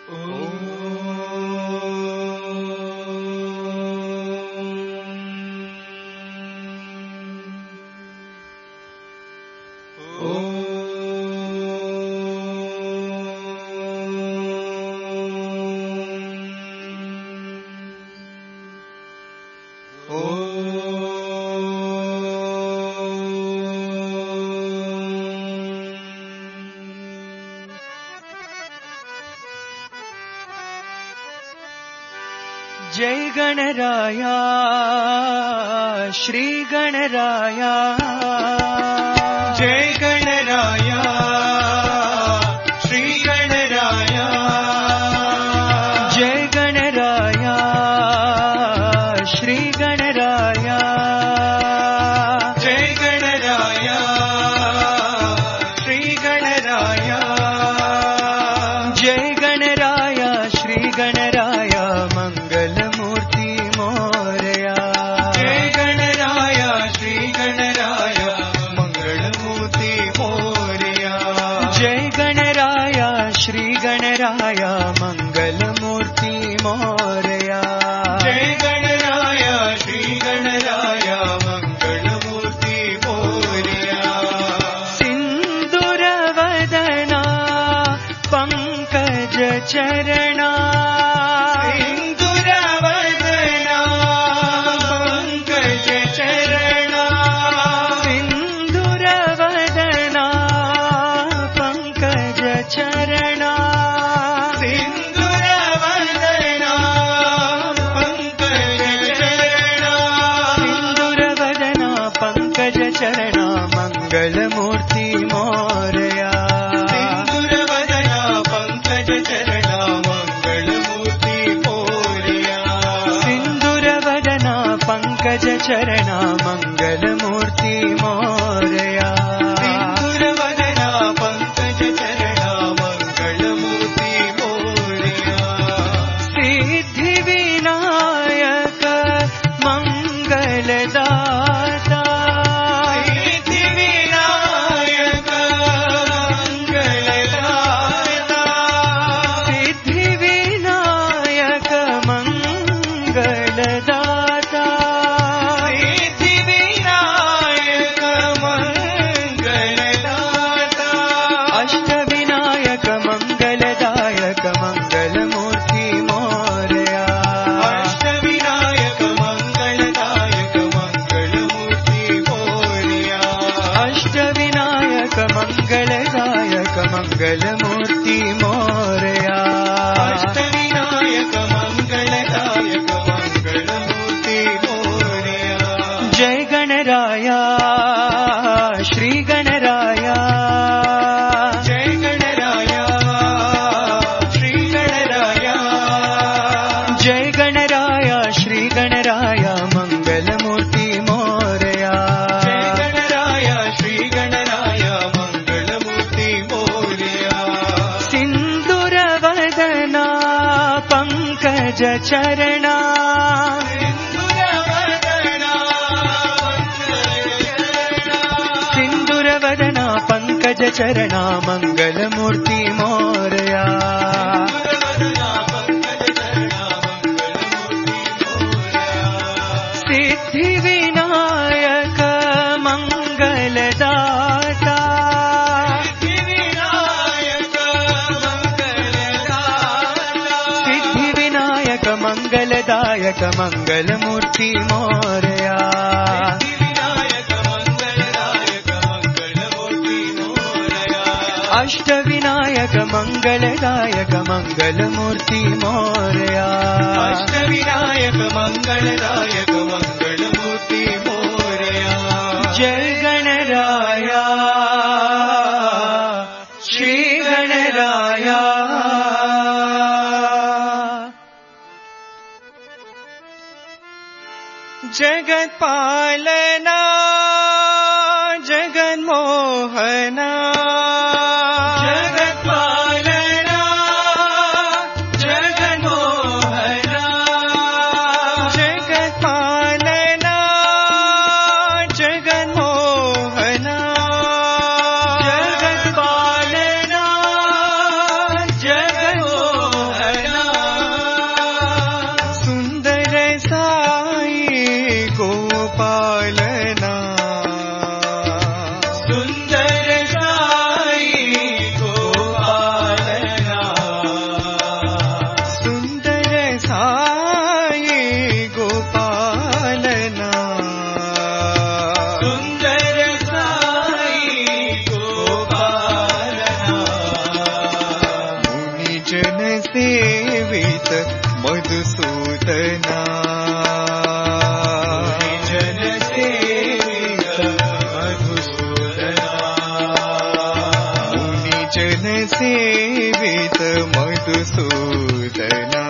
जय गणराया श्री गणराया, जय गणराया श्री गणराया, जय गणराया श्री गणराया, जय गणराया श्री गणराया, जय गणराया श्री गणराया मंगल मूर्ति मोरया, जय गणराया श्री गणराया मंगल मूर्ति मोरया, जय गणराया श्री गणराया मंगल मूर्ति मोरया, जय गणराया श्री गणराया मंगल मूर्ति मोरया, सिंदूर वदना पंकज चरणा, सिंदूर वदना पंकज चरणा, सिंदूर वदना पंकज चरणा, सिंदूर वदना पंकज चरणा, सिंदूर वदना पंकज चरणा मंगल मूर्ति मोरया, सिंदूर वदना पंकज चरणा मंगल मूर्ति मोरया, सिंदूर वदना पंकज चरणा मंगल मूर्ति मोरया, सिंदूर वदना पंकज चरणा मंगल मूर्ति मोरया, सिद्धि विनायक मंगलदाता, सिद्धि विनायक मंगलदाता, सिद्धि विनायक मंगलदाता, सिद्धि विनायक मंगलदाता, अष्ट विनायक मंगलदायक मंगल मूर्ति मोरया, अष्ट विनायक मंगलदायक मंगल मूर्ति मोरया, अष्ट विनायक मंगलदायक मंगल मूर्ति मोरया, अष्ट विनायक मंगलदायक मंगल मूर्ति मोरया, जय गणराया श्री गणराया, जय गणराया श्री गणराया, जय गणराया श्री गणराया मंगल मूर्ति मोरया, जय गणराया श्री गणराया मंगल मूर्ति मोरया, सिंदूर वदना पंकज चरणा, सिंदूर वदना सिंदूर वदना पंकज चरणा मंगल मूर्ति मोरया, सिद्धि विनायक मंगलदाता, सिद्धि विनायक मंगलदायक मंगल मूर्ति मोरया, अष्ट विनायक मंगलदायक मंगल मूर्ति मोरया, अष्ट विनायक मंगलदायक मंगल मूर्ति मोरया, जय गणराया श्री गणराया, जगत पालना जगन्मोहना, जगत पालना जगन्मोहना, जगत पालना जगन्मोहना, जगत पालना जगन्मोहना, सेवित मधुसूदना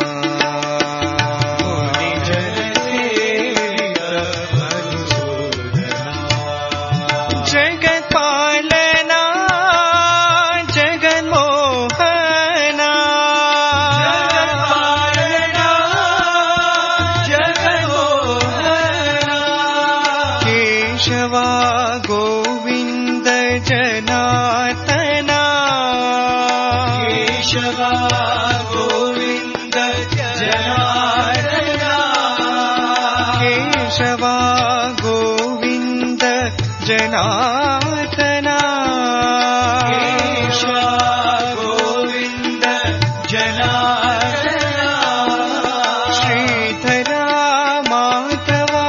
गोविंद जनार्दना केशवा गोविंद जनार्दना केशवा गोविंद जनार्दना केशवा गोविंद जनार्दना श्रीधरा माधवा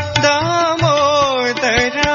दामोदरा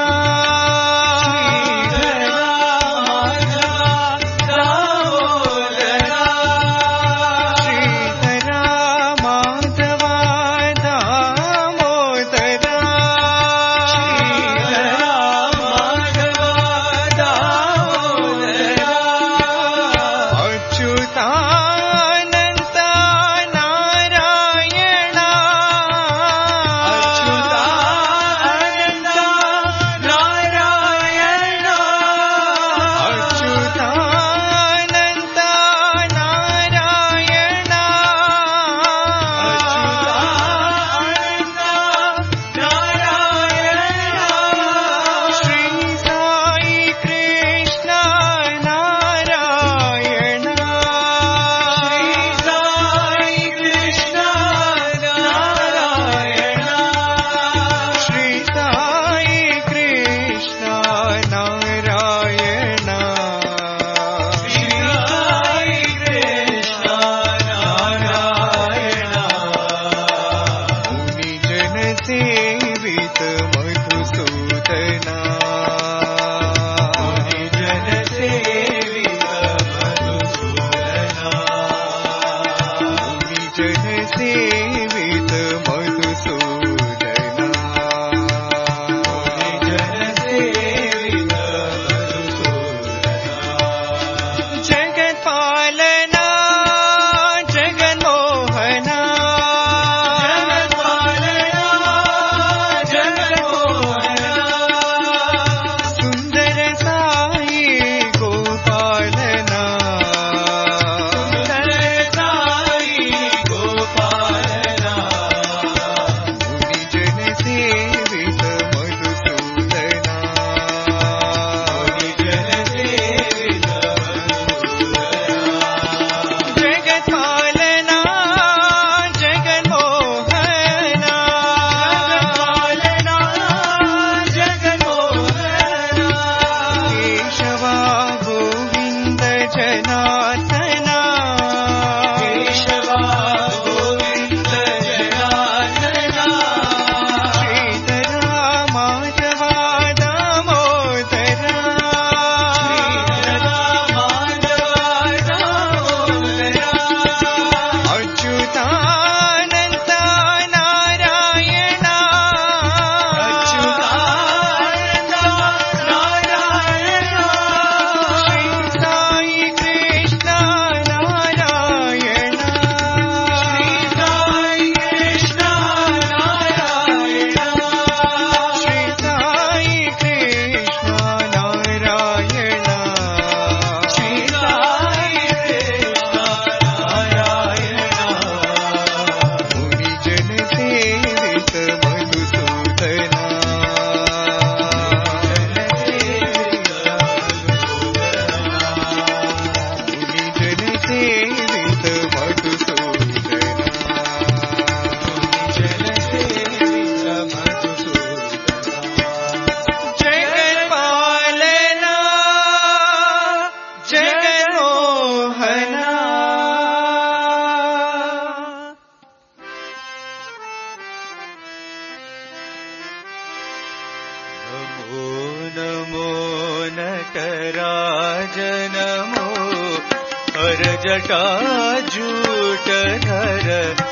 जटाजूटधर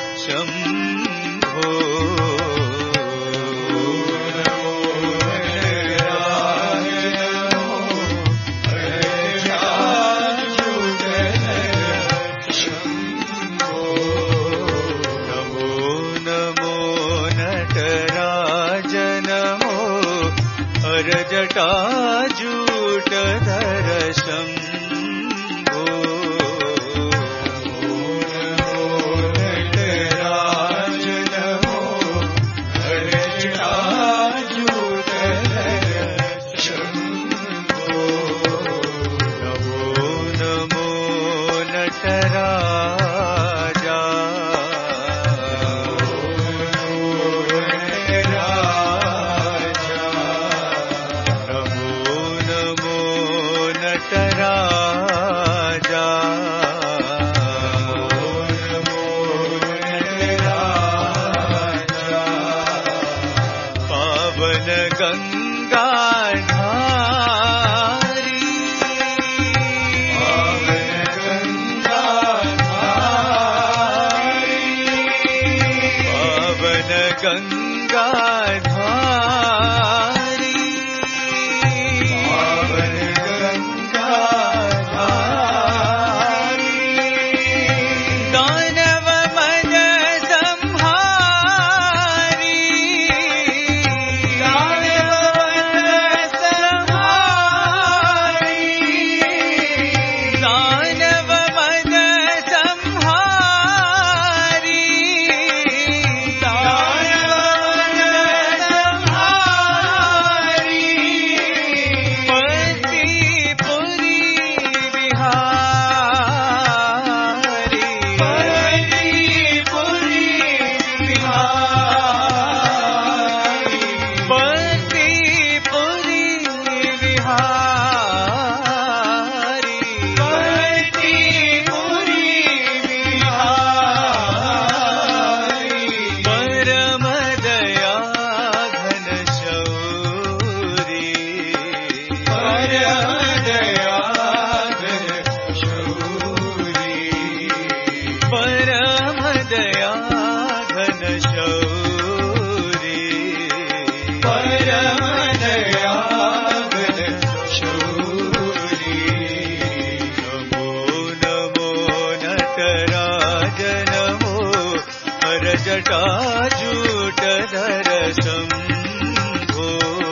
शम्भो जटाजूटधर जटाजूटधर शम्भो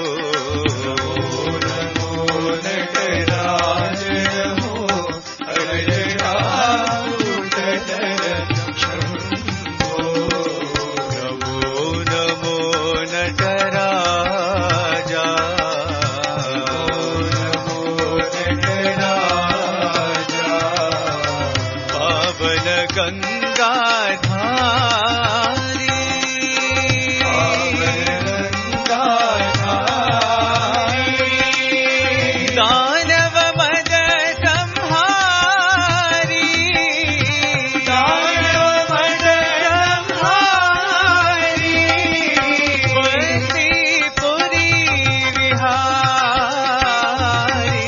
नमो नटराज नमो जटाजूटधर शम्भो नमो नमो नटराजा पावन गंगाधारी दानव मद संहारी बंसीपुरी विहारी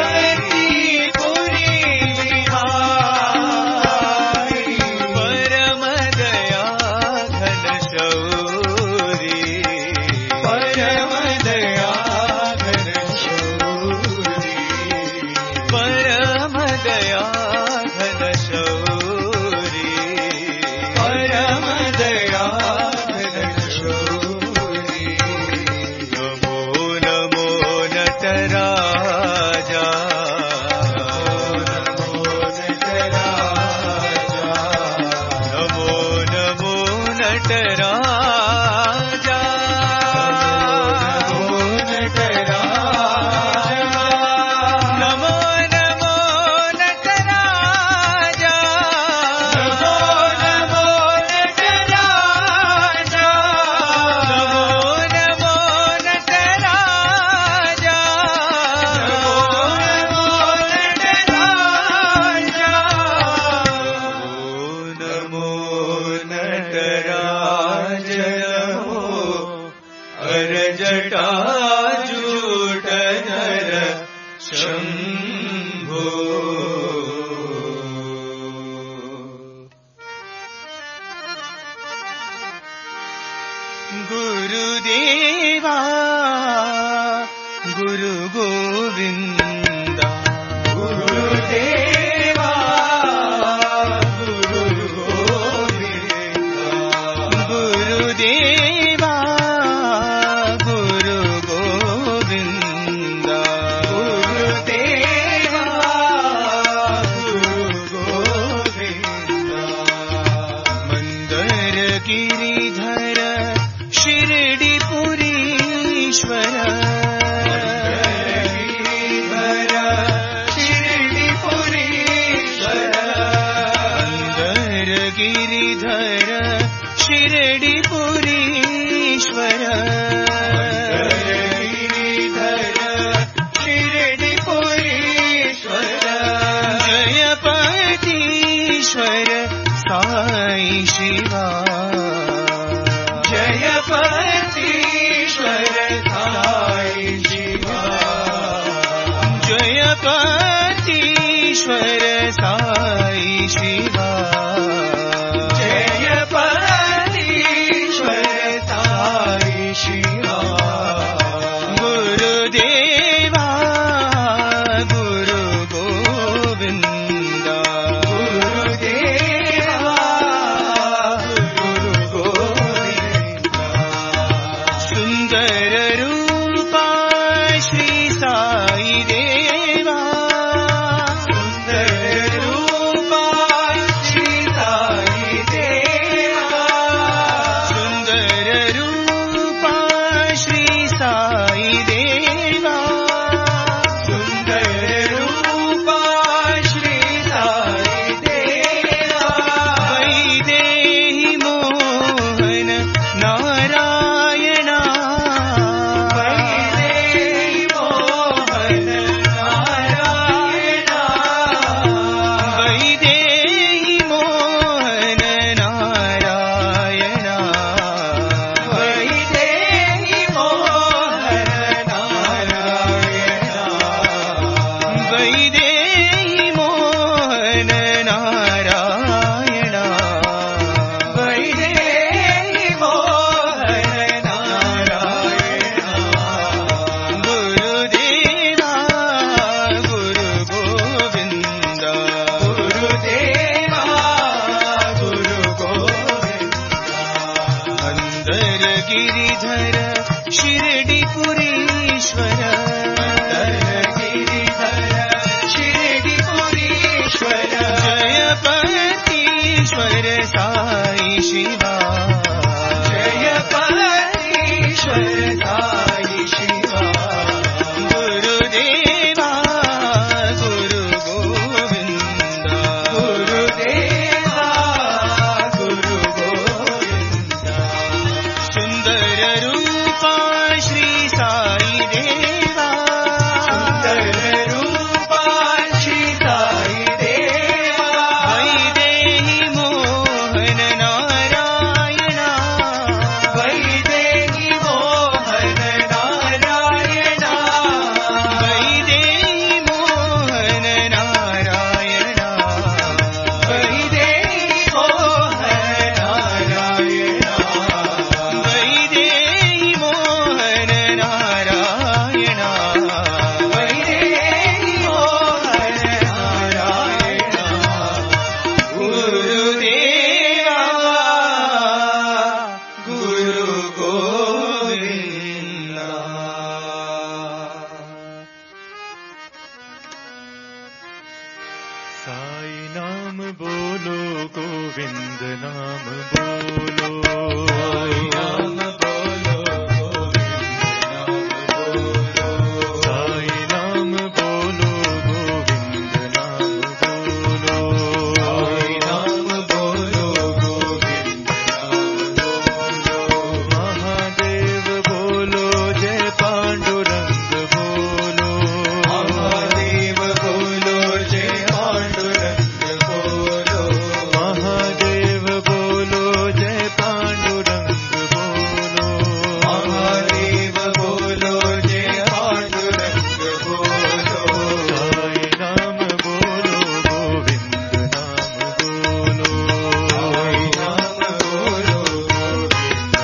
परम दया घन शौरी परम दया घन शौरी परम दया घन शौरी परम दया घन शौरी नमो नमो नटराजा नमो नटराजा नमो नमो नटराजा नमो नटराजा नमो नमो नटराजा नमो नमो नटराजा नमो नमो नटराजा नमो नमो नटराज नमो हर जटाजूटधर शम्भो गुरुदेवा गुरु गोविंदा गुरुदेवा गुरु गोविंदा गुरुदेवा गुरु गोविंदा गुरुदेवा गुरु गोविंदा मंदर गिरिधर शिरडिपुरीश्वर मंदर गिरिधर शिरडिपुरीश्वर जयपतीश्वर साई शिवा जयपतीश्वर साई शिवा जयपतीश्वर साई शिवा जयपतीश्वर साई शिवा गुरुदेवा गुरु गोविंदा गुरुदेवा गुरु गोविंदा सुंदर रूपा श्री साई देवा सुंदर रूपा नाम बोलो गोविंद नाम बोलो साई नाम बोलो गोविंद नाम बोलो साई नाम बोलो गोविंद नाम बोलो महादेव बोलो जय पांडुरंग बोलो महादेव बोलो जय पांडुरंग बोलो महादेव बोलो जय पांडुरंग बोलो महादेव बोलो जय पांडुरंग बोलो साई नाम बोलो गोविंद नाम बोलो साई नाम बोलो गोविंद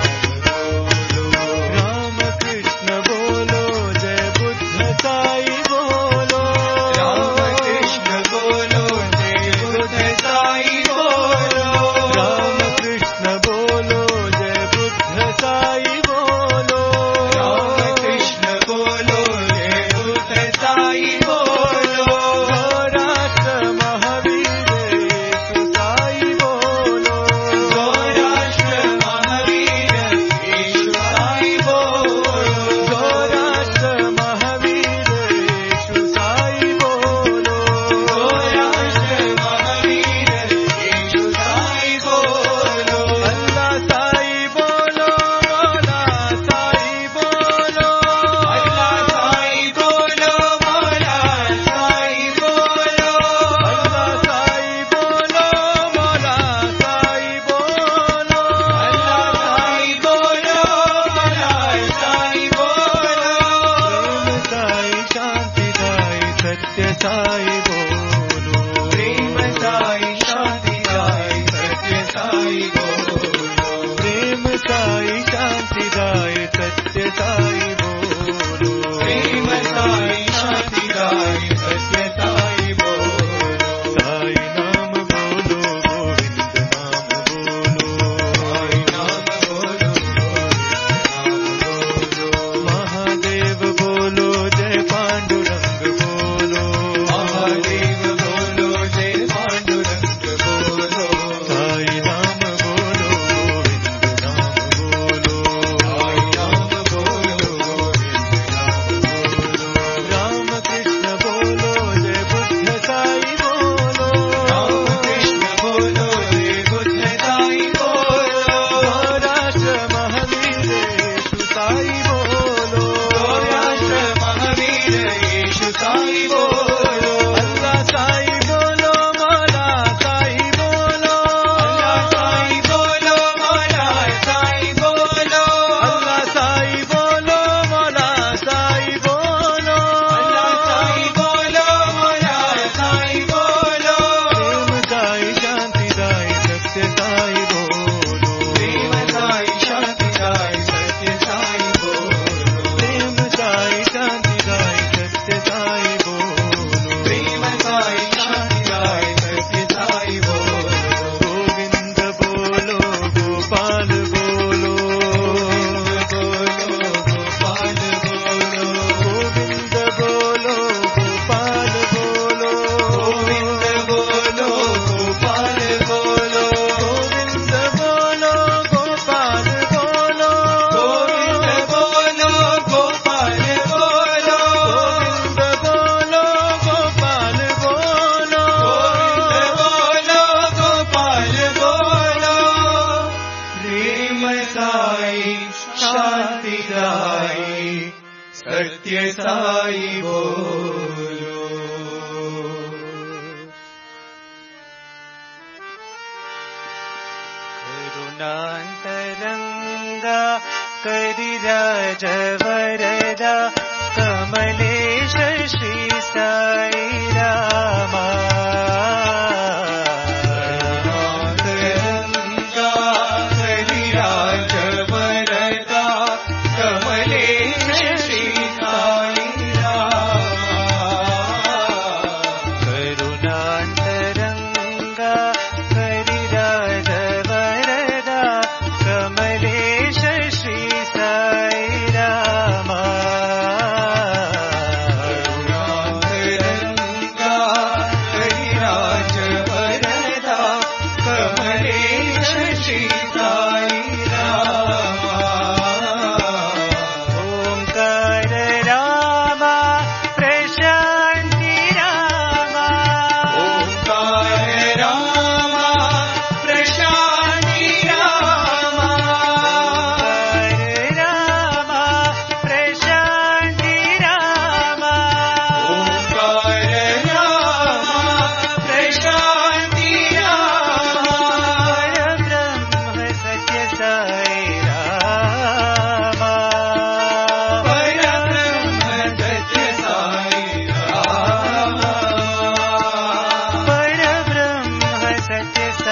नाम बोलो राम कृष्ण बोलो जय बुद्ध साई बोलो राम कृष्ण बोलो जय बुद्ध साई बोलो राम कृष्ण बोलो जय बुद्ध साई बोलो राम कृष्ण बोलो जय बुद्ध साई बोलो गौराष्ट्र महावीर येशु साई बोलो गौराष्ट्र महावीर येशु साई बोलो गौराष्ट्र महावीर येशु साई बोलो गौराष्ट्र महावीर येशु साई बोलो अल्लाह साई बोलो मौला साई बोलो अल्लाह साई बोलो मौला साई बोलो अल्लाह साई बोलो मौला साई बोलो अल्लाह साई बोलो मौला साई बोलो प्रेम साई शांति साई सत्य साई बोलो प्रेम साई शांति साई सत्य साई बोलो प्रेम साई शांति साई सत्य साई बोलो प्रेम साई शांति साई सत्य साई बोलो साई नाम बोलो गोविंद नाम बोलो साई नाम बोलो गोविंद नाम बोलो महादेव बोलो जय पांडुरंग बोलो महादेव बोलो जय पांडुरंग बोलो साई नाम बोलो गोविंद नाम बोलो साई नाम बोलो गोविंद नाम बोलो राम कृष्ण बोलो जय बुद्ध साई बोलो राम कृष्ण बोलो जय बुद्ध साई बोलो गौराष्ट्र महावीर येशु साई बोलो गौराष्ट्र महावीर येशु साई बोलो अल्लाह साई बोलो मौला साई बोलो अल्लाह साई बोलो मौला साई बोलो अल्लाह साई बोलो मौला साई बोलो अल्लाह साई बोलो मौला साई बोलो प्रेम साई शांति साई सत्य साई बोलो प्रेम साई शांति साई सत्य साई बोलो प्रेम साई शांति साई सत्य साई बोलो प्रेम साई शांति साई सत्य साई बोलो गोविंद बोलो गोपाल बोलो गोविंद बोलो गोपाल बोलो गोविंद बोलो गोपाल बोलो गोविंद बोलो गोपाल बोलो गोविंद बोलो गोपाल बोलो गोविंद बोलो गोपाल बोलो गोविंद बोलो गोपाल बोलो गोविंद बोलो गोपाल बोलो प्रेम साई शांति साई सत्य साई बोलो करुणान्तरङ्गा करिराज वरदा कमलेश श्री साई रामा करुणान्तरङ्गा करिराज वरदा कमलेश श्री साई रामा करुणान्तरङ्गा करिराज वरदा कमलेश श्री साई रामा करुणान्तरङ्गा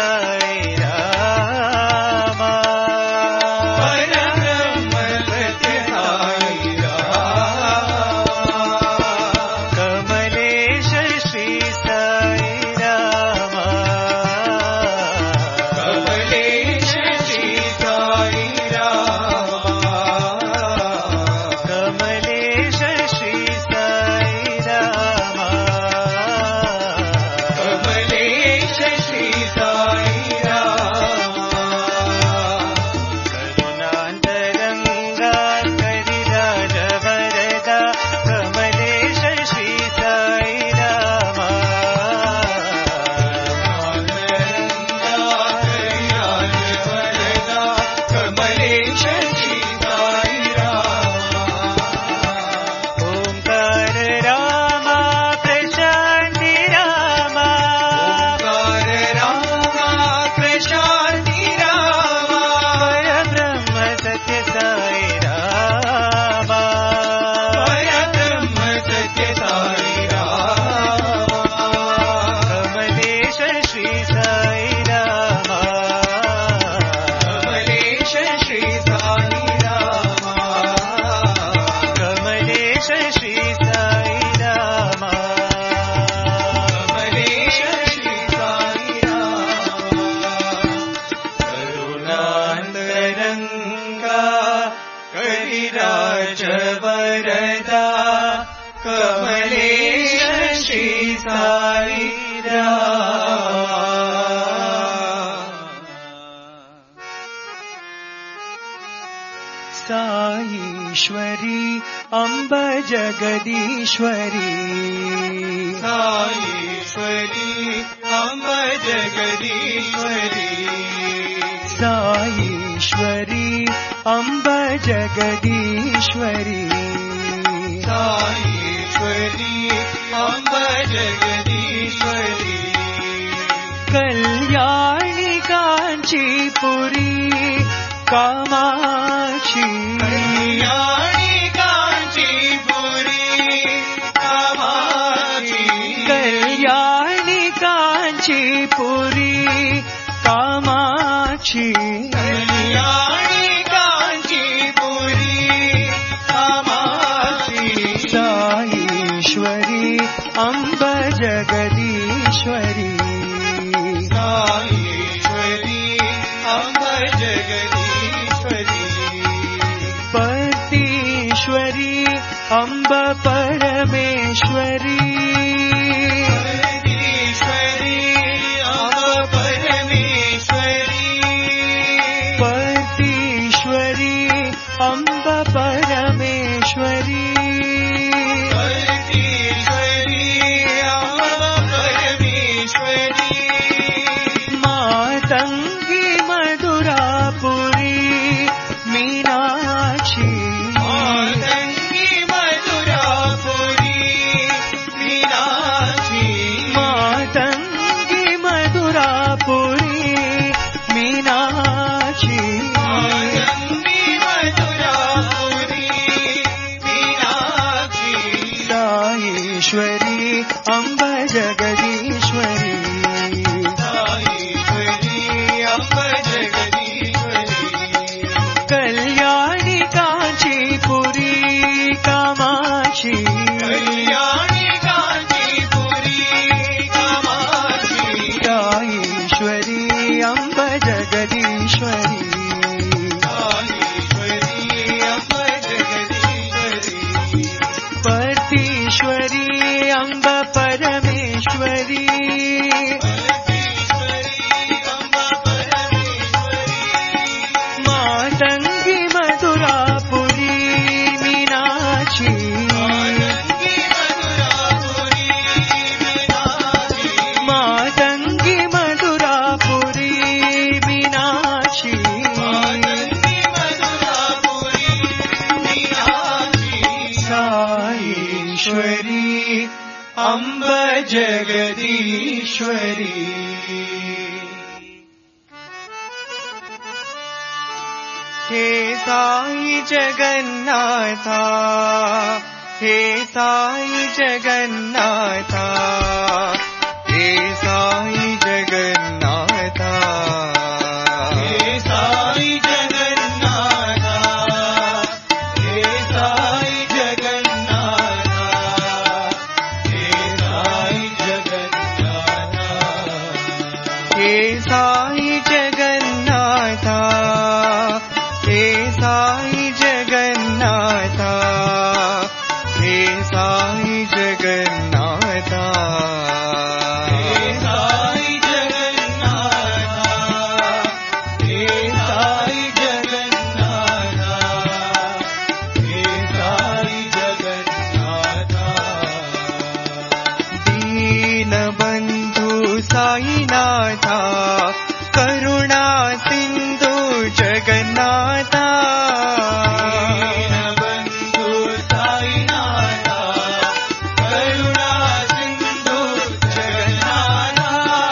साई रामा परब्रह्म सत्य साई रामा कमलेश श्री साई रामा कमलेश श्री साई रामा कमलेश श्री साई रामा कमलेश श्री साई रामा करुणान्तरङ्गा करिराज वरदा कमलेश श्री साई रामा कमलेश श्री साई ओंकार रामा प्रशान्ति रामा प्रशान्ति रामा परब्रह्म सत्य साई रामा परब्रह्म सत्य साई रामा कमलेश श्री साई रामा कमलेश श्री साई रामा कमलेश श्री साई रामा कमलेश श्री साई करुणान्तरङ्गा करिराज वरदा कमलेश श्री साई रामा साईश्वरी अम्ब जगदीश्वरी साईश्वरी अम्ब जगदीश्वरी साईश्वरी अम्ब जगदीश्वरी साईश्वरी अम्ब जगदीश्वरी कल्याणी काञ्चीपुरी कामाक्षी कल्याणी काञ्चीपुरी कामाक्षी कल्याणी काञ्चीपुरी कामाक्षी कल्याणी काञ्चीपुरी कामाक्षी साईश्वरी अम्ब जगदीश्वरी साईश्वरी अम्ब जगदीश्वरी पतीश्वरी अम्ब परमेश्वरी परमेश्वरी अम्ब परमेश्वरी पतीश्वरी अम्ब परमेश्वरी परमेश्वरी अम्ब परमेश्वरी मातङ्गी मधुरापुरी मीनाक्षी मातङ्गी मधुरापुरी मीनाक्षी मातङ्गी मधुरापुरी मीनाक्षी मातङ्गी मधुरापुरी मीनाक्षी साईश्वरी अम्ब जगदीश्वरी साईश्वरी अम्ब जगदीश्वरी कल्याणी काञ्चीपुरी कामाक्षी कल्याणी काञ्चीपुरी कामाक्षी साईश्वरी अम्ब जगदीश्वरी साईश्वरी अम्ब जगदीश्वरी पतीश्वरी अम्ब परमेश्वरी मातङ्गी मधुरापुरी मीनाक्षी मातङ्गी मधुरापुरी मीनाक्षी साईश्वरी अम्ब जगदीश्वरी हे साई जगन्नाथा हे साई जगन्नाथा हे साई जगन्नाथा हे साई जगन्नाथा, हे साई जगन्नाथा, हे साई जगन्नाथा, हे साई जगन्नाथा, हे साई जगन्नाथा, हे साई जगन्नाथा। दीनबन्धु साईनाथा, करुणा सिन्धु जगन्नाथा, दीनबन्धु साईनाथा, करुणा सिन्धु जगन्नाथा,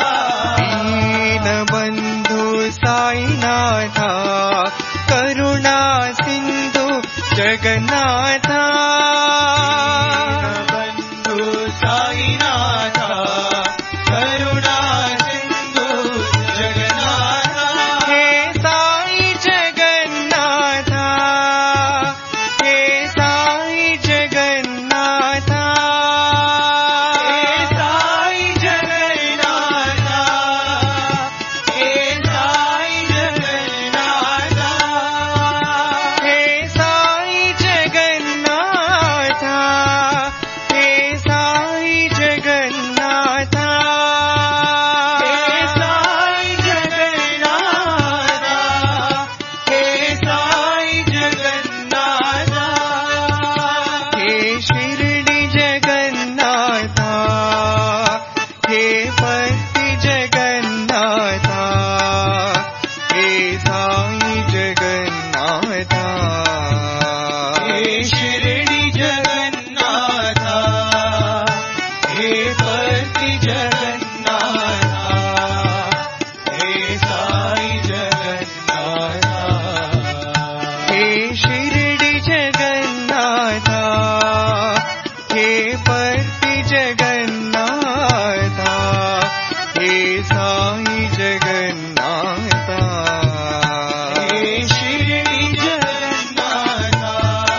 दीनबन्धु साईनाथा, करुणा सिन्धु जगन्नाथा, दीनबन्धु साईनाथा, करुणा सिन्धु जगन्नाथा। हे साई जगन्नाथा, हे साई जगन्नाथा, हे साई जगन्नाथा, हे साई जगन्नाथा, हे साई जगन्नाथा, हे साई जगन्नाथा, हे साई जगन्नाथा, हे साई जगन्नाथा। हे शिरडी जगन्नाथा, हे पति जगन्नाथा, हे साई जगन्नाथा, हे शिरडी जगन्नाथा, हे पति जगन्नाथा, हे साई जगन्नाथा। हे शिरडी जगन्नाथा, हे पति जगन्नाथा, हे साई जगन्नाथा, हे शिरडी जगन्नाथा,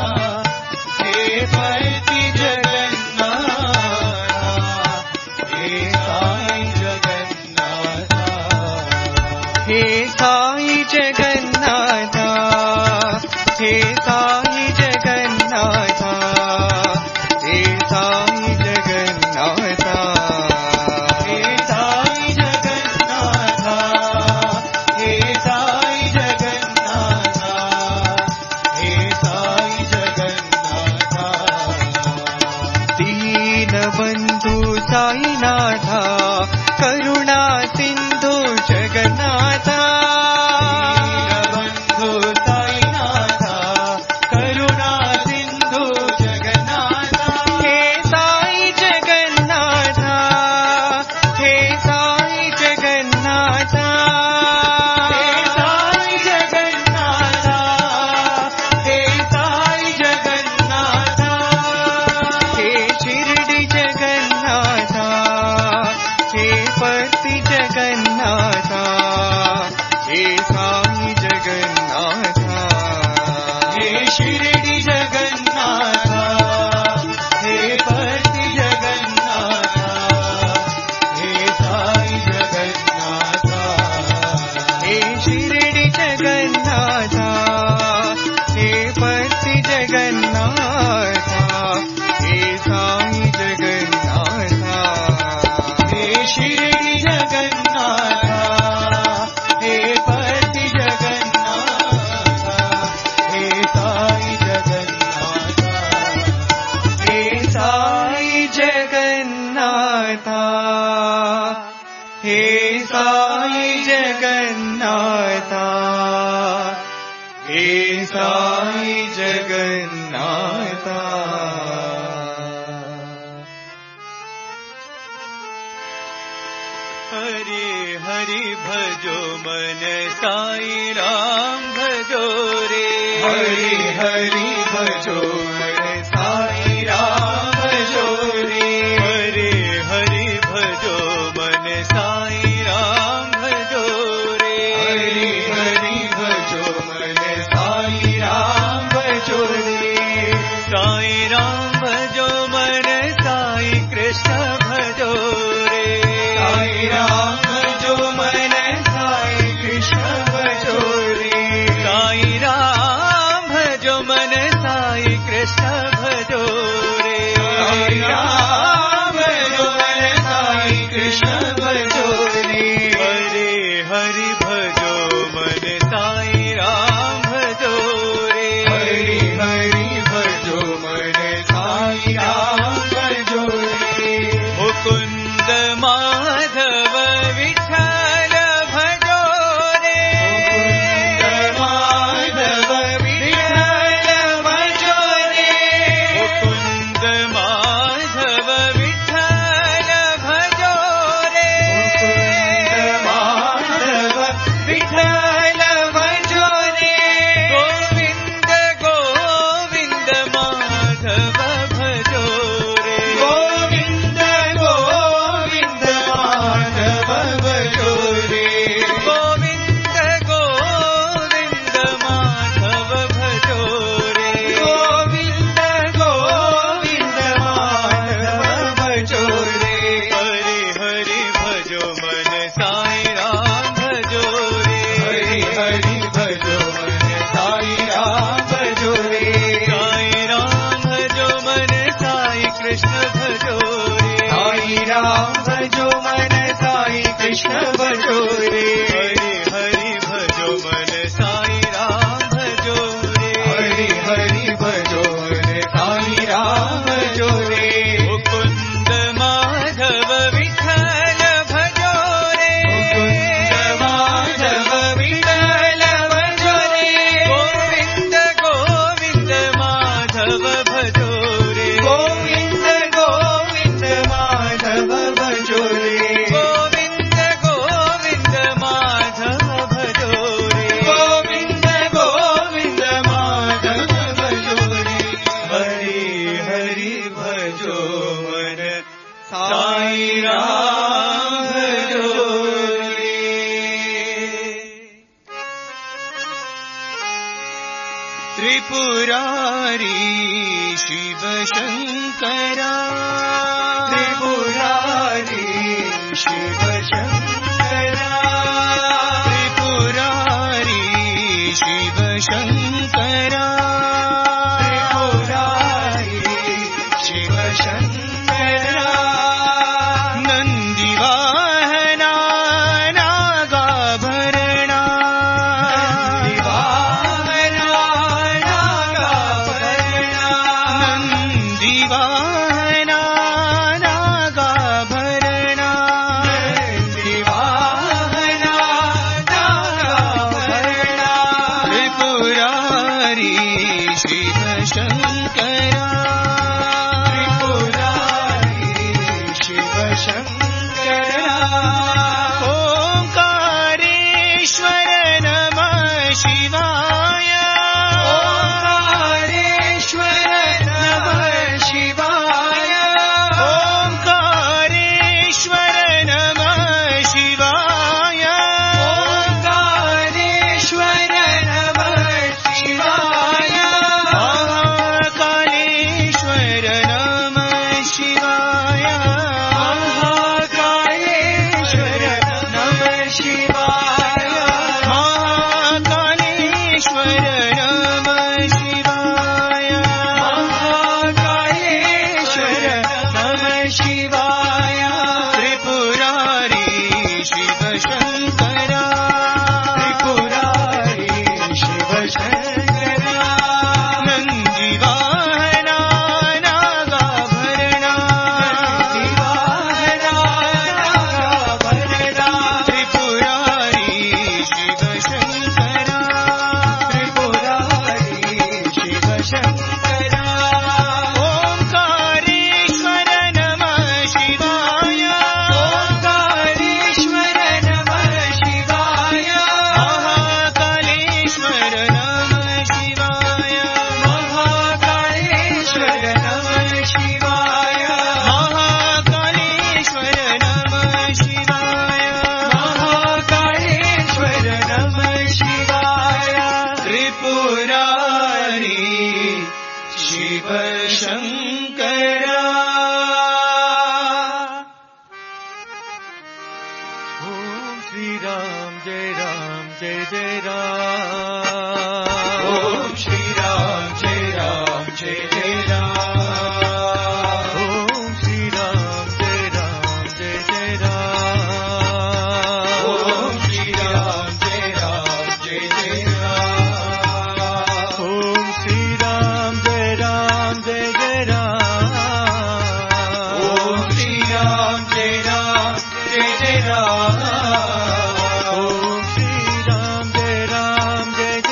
हे पति जगन्नाथा, हे साई जगन्नाथा। हे साई जगन्नाथा, हे साई जगन्नाथा, हे साई जगन्नाथा, हे साई जगन्नाथा, हे साई जगन्नाथा, हे साई जगन्नाथा। दीनबन्धु साईनाथा, करुणा सिन्धु जगन्नाथा, दीनबन्धु साईनाथा, करुणा सिन्धु जगन्नाथा। हे साई जगन्नाथा, हे साई जगन्नाथा, हे साई जगन्नाथा, हे साई जगन्नाथा। हे शिरडी जगन्नाथा, हे पति जगन्नाथा, हे साई जगन्नाथा, हे शिरडी जगन्नाथा, हे पति जगन्नाथा, हे साई जगन्नाथा। हे शिरडी जगन्नाथा, हे पति जगन्नाथा, हे साई जगन्नाथा, हे शिरडी जगन्नाथा, हे पति जगन्नाथा, हे साई जगन्नाथा। हे साई जगन्नाथा, हे साई जगन्नाथा, हे साई जगन्नाथा। हरि हरि भजो मन साई राम भजो रे। हरि हरि भजो मन साई राम भजो रे। हरि हरि भजो मन साई राम भजो रे। हरि हरि भजो मन साई राम भजो रे। साई राम भजो मन साई कृष्ण भजो रे। साई राम भजो मन कृष्ण भजो रे हरि हरि भजो मन साई राम भजो रे हरि हरि भजो मन साई राम भजो रे मुकुंद माधव विठल भजो रे मुकुंद माधव विठल भजो रे गोविंद गोविंद माधव भजो रे गोविंद गोविंद माधव भजो रे गोविंद गोविंद माधव भजो रे गोविंद गोविंद माधव भजो रे हरि हरि भजो मन साई राम भजो रे त्रिपुरारी शिव शंकरा त्रिपुरारी शिव शंकरा त्रिपुरारी शिव शंकरा त्रिपुरारी शिव शंकरा नंदिवाहना नागाभरणा दिवाहना नागाभरणा नंदिवाहना नागाभरणा दिवाहना नागाभरणा त्रिपुरारी शिव शंकरा त्रिपुरारी शिव शंकरा ओंकारेश्वर नमः शिवाय ओंकारेश्वर नमः शिवाय ओंकारेश्वर नमः शिवाय ओंकारेश्वर नमः शिवाय महाकालेश्वर नमः शिवाय महाकालेश्वर नमः शिवाय महाकालेश्वर नमः शिवाय महाकालेश्वर नमः शिवाय त्रिपुरारी शिव शंकरा त्रिपुरारी शिव शंकरा नंदिवाहना नागाभरणा दिवाहना नागाभरणा त्रिपुरारी शिव शंकरा त्रिपुरारी शिव शंकरा ओंकारेश्वर नमः शिवाय ओंकारेश्वर नमः शिवाय महाकालेश्वर नमः शिवाय महाकालेश्वर नमः शिवाय महाकालेश्वर नमः शिवाय महाकालेश्वर नमः शिवाय त्रिपुरारी शिव शंकरा ओम श्री राम जय जय राम ओम श्री राम जय जय राम ओम श्री राम जय जय राम ओम श्री राम जय जय राम ओम श्री राम जय जय राम ओम श्री राम जय जय राम ओम श्री राम जय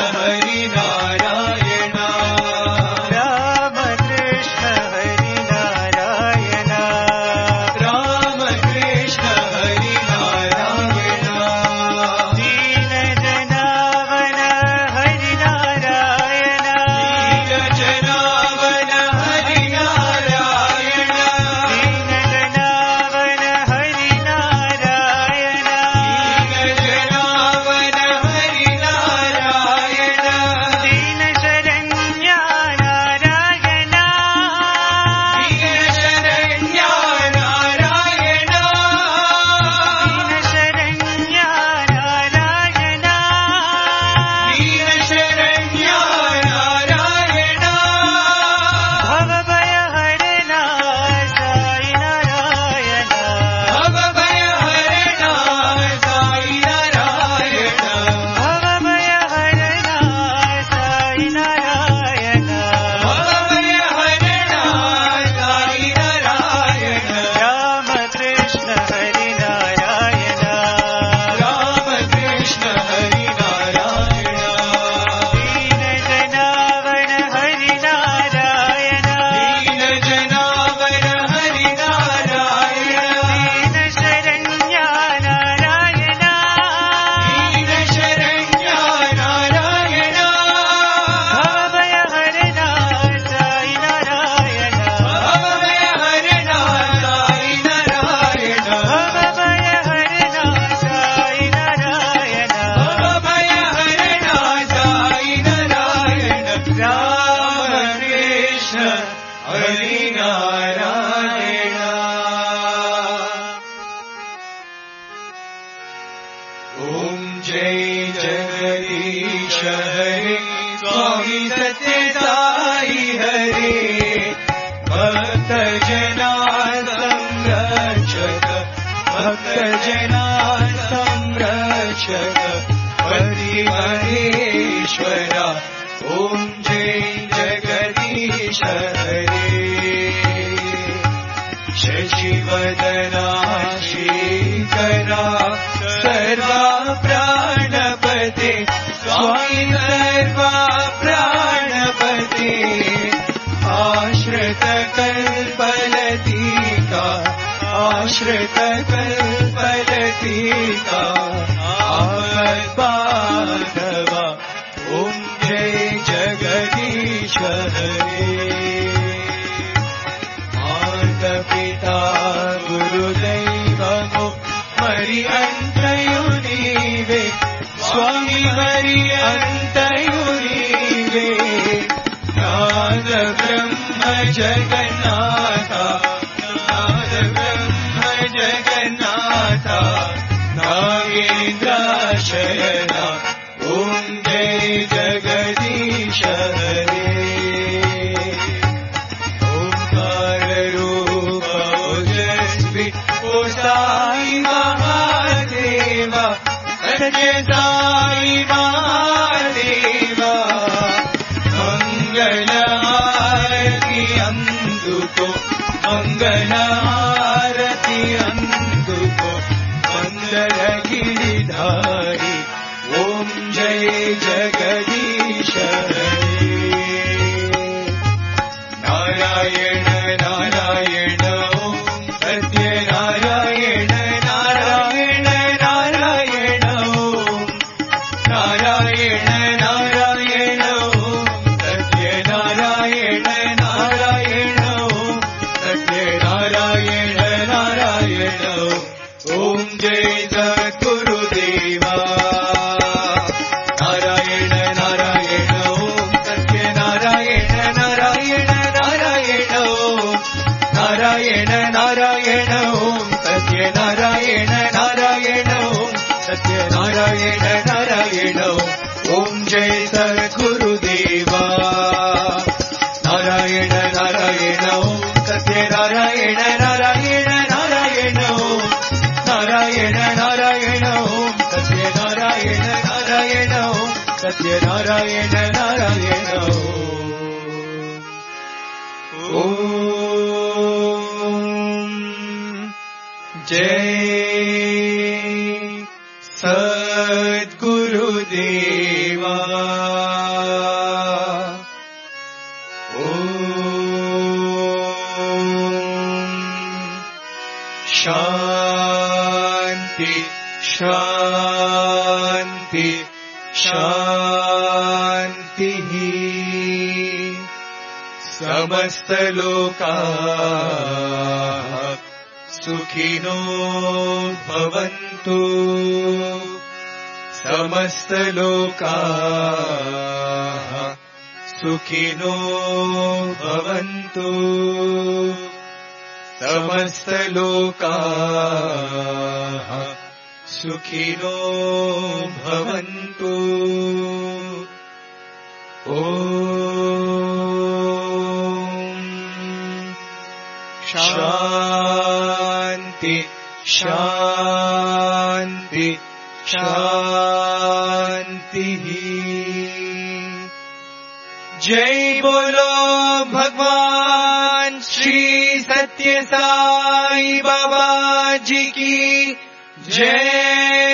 हरि नारायण राम कृष्ण हरि नारायण राम कृष्ण हरि नारायण दीन जनावन हरि नारायण दीन जनावन हरि नारायण दीन जनावन हरि नारायण दीन जनावन हरि नारायण दीन शरण्या नारायण दीन शरण्या नारायण दीन शरण्या नारायण दीन शरण्या नारायण भवभय हरणा साई नारायण भवभय हरणा साई नारायण भवभय हरणा साई नारायण भवभय हरणा साई नारायण राम कृष्ण हरि नारायण राम कृष्ण हरि नारायण दीन जनावन हरि नारायण दीन जनावन हरि नारायण दीन शरण्या नारायण दीन शरण्या नारायण भवभय हरणा साई नारायण भवभय हरणा साई नारायण भवभय हरणा साई नारायण भवभय हरणा साई नारायण राम कृष्ण हरि नारायण ॐ जय जगदीश हरे स्वामी सत्य साई हरे भक्त जना संरक्षक भक्त जना संरक्षक हरिहरेश्वरा ॐ जय जगदीश हरे शशिवदना श्रीकरा सर्वा प्राणपते स्वामी सर्वा प्राणपते आश्रित कल्पलतिका आश्रित कल्पलतिका आपद्बान्धवा ॐ जय जगदीश हरे माता गुरुदैवमो मरि अन्तयुनीवे स्वामी मरि अन्तयुनीवे नाद ब्रह्म जगन्नाथ नाद ब्रह्म जगन्नाथ नागेन्द्र शयना ॐ जय जगदीश हरे ओंकार रूप ओजस्वी ओ साई महादेवा सत्य साई महादेवा मंगल आरती अंदुको मंगल आरती अंदुको मंदर गिरिधारी ओम जय जगदीश हरे नारायण नारायण ओम सत्य नारायण नारायण नारायण ओम नारायण नारायण ओम सत्य नारायण नारायण ओम सत्य नारायण नारायण ओम जय सद्गुरुदेवा नारायण नारायण ओम सत्य नारायण नारायण नारायण ओम नारायण नारायण ओम सत्य नारायण नारायण ओम सत्य नारायण नारायण ओम जय सद्गुरुदेवा नारायण नारायण ओम सत्य नारायण नारायण नारायण ओम नारायण नारायण ओम सत्य नारायण नारायण ओम सत्य नारायण नारायण ओम जय सद्गुरुदेवा। शान्ति शान्ति शान्तिः समस्तलोकाः सुखिनो भवन्तु समस्तलोकाः सुखिनो भवन्तु समस्तलोकाः सुखिनो भवन्तु ॐ शान्ति शान्ति शान्तिः जय बोलो भगवान श्री सत्य साई बाबा जी की जय।